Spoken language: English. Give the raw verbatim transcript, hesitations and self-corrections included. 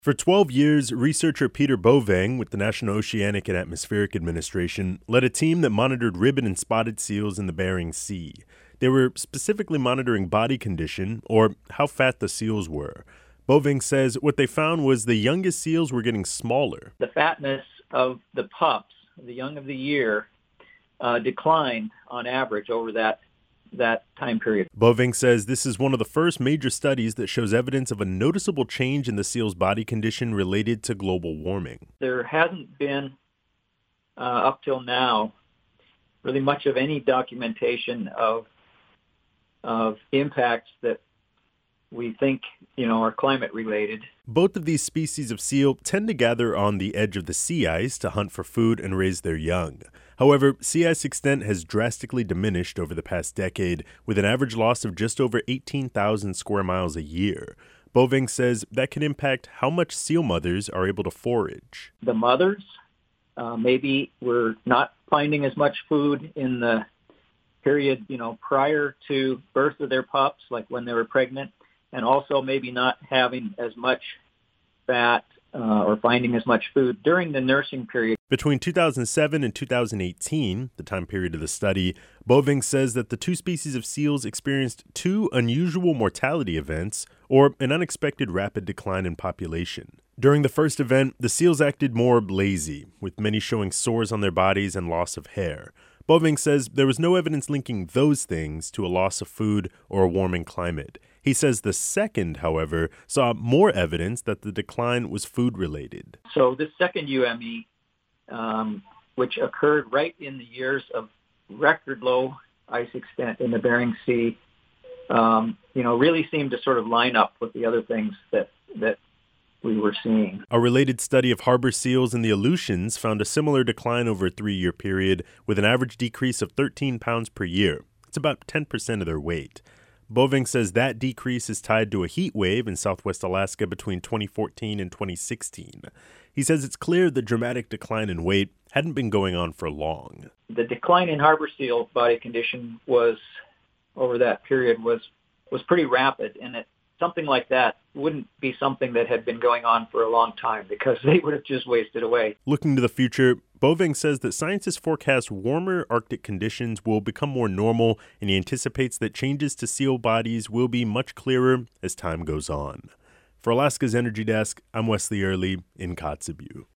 For twelve years, researcher Peter Boveng with the National Oceanic and Atmospheric Administration led a team that monitored ribbon and spotted seals in the Bering Sea. They were specifically monitoring body condition, or how fat the seals were. Boveng says what they found was the youngest seals were getting smaller. The fatness of the pups, the young of the year, uh, declined on average over that that time period. Boveng says this is one of the first major studies that shows evidence of a noticeable change in the seal's body condition related to global warming. There hasn't been, uh, up till now, really much of any documentation of of impacts that we think, you know, are climate related. Both of these species of seal tend to gather on the edge of the sea ice to hunt for food and raise their young. However, sea ice extent has drastically diminished over the past decade, with an average loss of just over eighteen thousand square miles a year. Boveng says that can impact how much seal mothers are able to forage. The mothers uh, maybe were not finding as much food in the period, you know, prior to birth of their pups, like when they were pregnant, and also maybe not having as much fat uh, or finding as much food during the nursing period. Between two thousand seven and two thousand eighteen, the time period of the study, Boveng says that the two species of seals experienced two unusual mortality events, or an unexpected rapid decline in population. During the first event, the seals acted more lazy, with many showing sores on their bodies and loss of hair. Boveng says there was no evidence linking those things to a loss of food or a warming climate. He says the second, however, saw more evidence that the decline was food-related. So this second U M E, um, which occurred right in the years of record low ice extent in the Bering Sea, um, you know, really seemed to sort of line up with the other things that that we were seeing. A related study of harbor seals in the Aleutians found a similar decline over a three-year period, with an average decrease of thirteen pounds per year. It's about ten percent of their weight. Boveng says that decrease is tied to a heat wave in southwest Alaska between twenty fourteen and twenty sixteen. He says it's clear the dramatic decline in weight hadn't been going on for long. The decline in harbor seal body condition was, over that period, was was pretty rapid, and it, something like that wouldn't be something that had been going on for a long time because they would have just wasted away. Looking to the future, Boveng says that scientists forecast warmer Arctic conditions will become more normal, and he anticipates that changes to seal bodies will be much clearer as time goes on. For Alaska's Energy Desk, I'm Wesley Early in Kotzebue.